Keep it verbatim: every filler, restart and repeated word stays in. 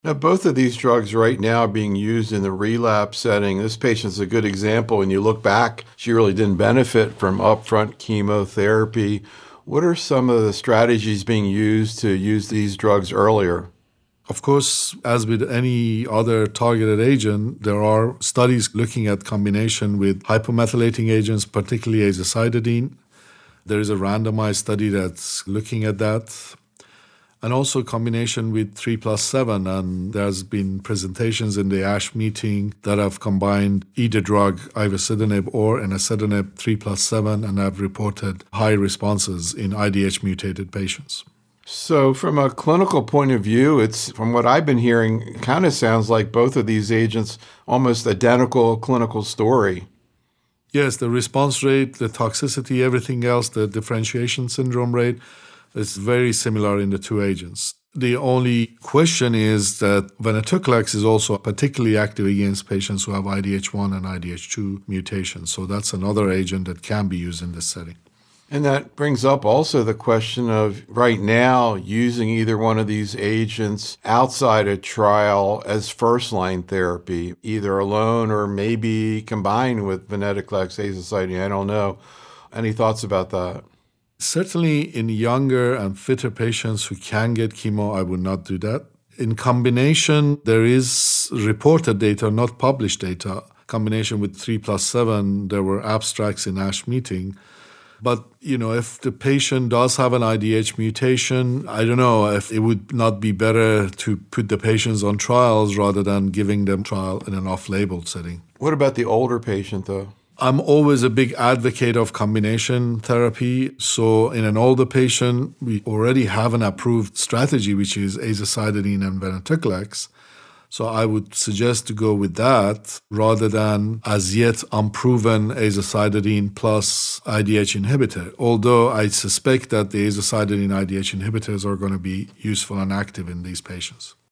Now, both of these drugs right now are being used in the relapse setting. This patient's a good example. When you look back, she really didn't benefit from upfront chemotherapy. What are some of the strategies being used to use these drugs earlier? Of course, as with any other targeted agent, there are studies looking at combination with hypomethylating agents, particularly azacitidine. There is a randomized study that's looking at that. And also combination with three plus seven. And there's been presentations in the ASH meeting that have combined either drug, ivosidenib or enasidenib three plus seven, and have reported high responses in I D H mutated patients. So from a clinical point of view, it's, from what I've been hearing, it kind of sounds like both of these agents almost identical clinical story. Yes, the response rate, the toxicity, everything else, the differentiation syndrome rate, it's very similar in the two agents. The only question is that venetoclax is also particularly active against patients who have I D H one and I D H two mutations. So that's another agent that can be used in this setting. And that brings up also the question of right now using either one of these agents outside a trial as first-line therapy, either alone or maybe combined with venetoclax, azacitidine. I don't know. Any thoughts about that? Certainly in younger and fitter patients who can get chemo, I would not do that. In combination, there is reported data, not published data. Combination with three plus seven, there were abstracts in ASH meeting. But, you know, if the patient does have an I D H mutation, I don't know if it would not be better to put the patients on trials rather than giving them trial in an off-label setting. What about the older patient, though? I'm always a big advocate of combination therapy. So in an older patient, we already have an approved strategy, which is azacitidine and venetoclax. So I would suggest to go with that rather than as yet unproven azacitidine plus I D H inhibitor, although I suspect that the azacitidine I D H inhibitors are going to be useful and active in these patients.